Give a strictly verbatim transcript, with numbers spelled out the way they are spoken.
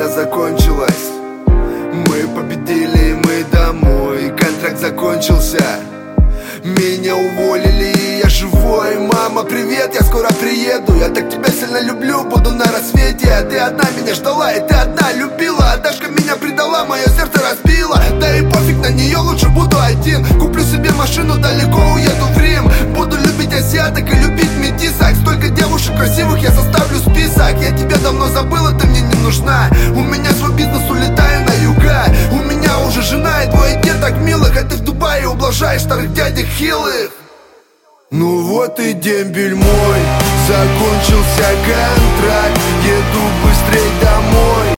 война закончилась. Мы победили, мы домой. Контракт закончился, меня уволили, и я живой. Мама, привет, я скоро приеду. Я так тебя сильно люблю, буду на рассвете. Ты одна меня ждала, и ты одна любила. Дашка меня предала, мое сердце разбила. Да и пофиг на нее, лучше буду один. Куплю себе машину, далеко уеду в Рим. Буду любить азиаток и любить метисок. Столько девушек красивых, я составлю список. Я тебя давно забыла, ты мне не нужна. У меня свой бизнес, улетаю на юга. У меня уже жена и двое деток милых. А ты в Дубае ублажаешь старых дядек хилых. Ну вот и дембель мой, закончился контракт. Еду быстрей домой.